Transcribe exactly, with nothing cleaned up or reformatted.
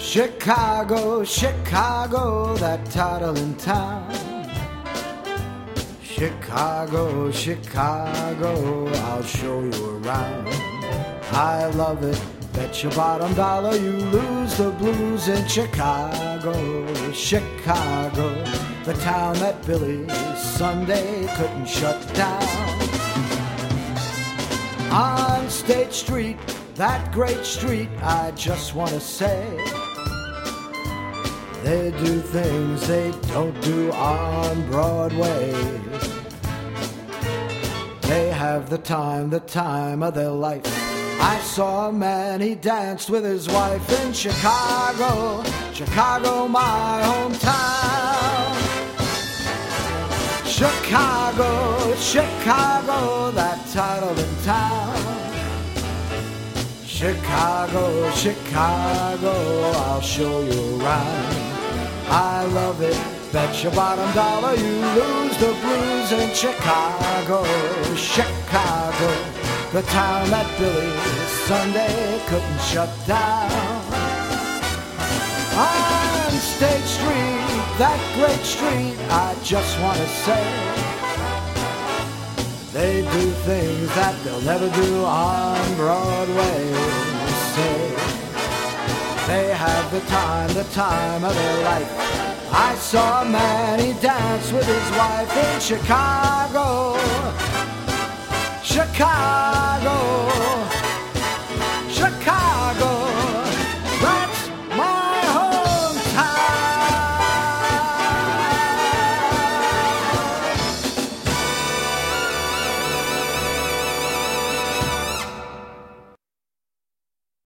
Chicago, Chicago, that toddling town. Chicago, Chicago, I'll show you around. I love it, bet your bottom dollar you lose the blues in Chicago. Chicago, the town that Billy Sunday couldn't shut down. On State Street, that great street, I just want to say, they do things they don't do on Broadway. They have the time, the time of their life. I saw a man, he danced with his wife in Chicago, Chicago, my hometown. Chicago, Chicago, that toddling town. Chicago, Chicago, I'll show you around. I love it, bet your bottom dollar you lose the blues in Chicago. Chicago, the town that Billy Sunday couldn't shut down. On State Street, that great street, I just want to say, they do things that they'll never do on Broadway. Say, they have the time, the time of their life. I saw a man, he danced with his wife in Chicago. Chicago,